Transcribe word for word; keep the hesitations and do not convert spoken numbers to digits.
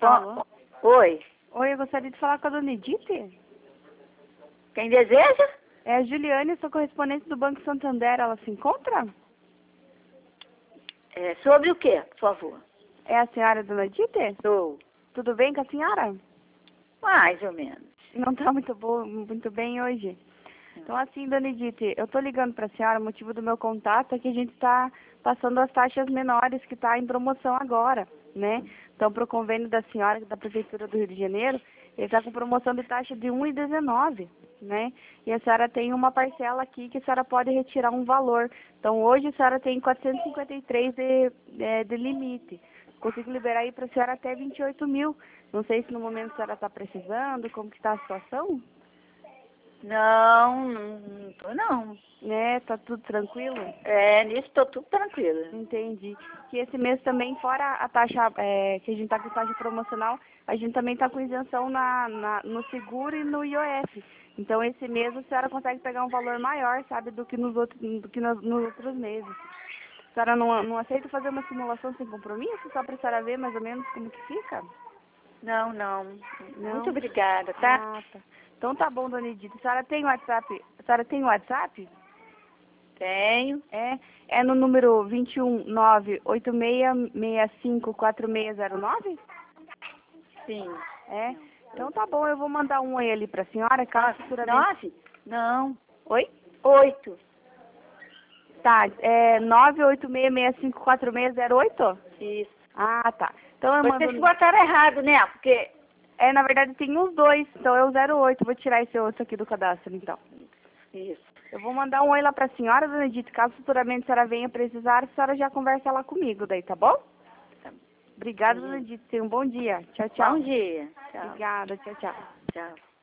Alô? Oi, Oi, eu gostaria de falar com a dona Edith. quem deseja? É a Juliane, sou correspondente do Banco Santander. Ela se encontra? É, sobre o quê, por favor? É a senhora dona Edith? Sou. Tudo bem com a senhora? Mais ou menos. Não está muito, boa, muito bem hoje. Então, assim, dona Edith, eu estou ligando para a senhora, o motivo do meu contato é que a gente está passando as taxas menores que está em promoção agora, né? Então, para o convênio da senhora, da Prefeitura do Rio de Janeiro, ele está com promoção de taxa de um real e dezenove, né? E a senhora tem uma parcela aqui que a senhora pode retirar um valor. Então, hoje a senhora tem quatrocentos e cinquenta e três de, de, de limite. Consigo liberar aí para a senhora até vinte e oito mil. Não sei se no momento a senhora está precisando, como que está a situação? Não, não tô não. Né, tá tudo tranquilo? É, nisso tô tudo tranquila. Entendi. Que esse mês também, fora a taxa, é, que a gente tá com taxa promocional, a gente também tá com isenção na, na, no seguro e no I O F. Então, esse mês a senhora consegue pegar um valor maior, sabe, do que nos outros, do que nos, nos outros meses. A senhora não, não aceita fazer uma simulação sem compromisso, só para a senhora ver mais ou menos como que fica? Não, não. Não? Muito obrigada, tá? Ah, tá. Então tá bom, dona Edith. A senhora tem WhatsApp? A senhora tem WhatsApp? Tenho. É, é no número vinte e um, nove oito seis seis cinco quatro seis zero nove? Sim. É? Então tá bom, eu vou mandar um aí ali pra senhora, caso futuramente... Nove? Não. Oi? Oito. Tá, é nove oito seis seis cinco quatro seis zero oito? Isso. Ah, tá. Então eu Vocês mando... botaram errado, né? Porque... É, na verdade tem uns dois, então é o zero oito. Vou tirar esse outro aqui do cadastro, então. Isso. Eu vou mandar um oi lá pra senhora, dona Edith. Caso futuramente a senhora venha precisar, a senhora já conversa lá comigo daí, tá bom? Tá. Obrigada, Sim. dona Edith. Tenha um bom dia. Tchau, tchau. Bom dia. Tchau. Obrigada. Tchau, tchau. Tchau.